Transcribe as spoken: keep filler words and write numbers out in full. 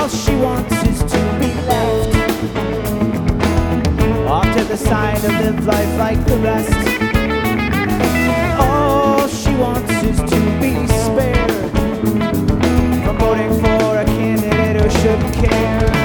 All she wants is to be left off to the side and live life like the rest. All she wants is to be spared from voting for a candidate who shouldn't care.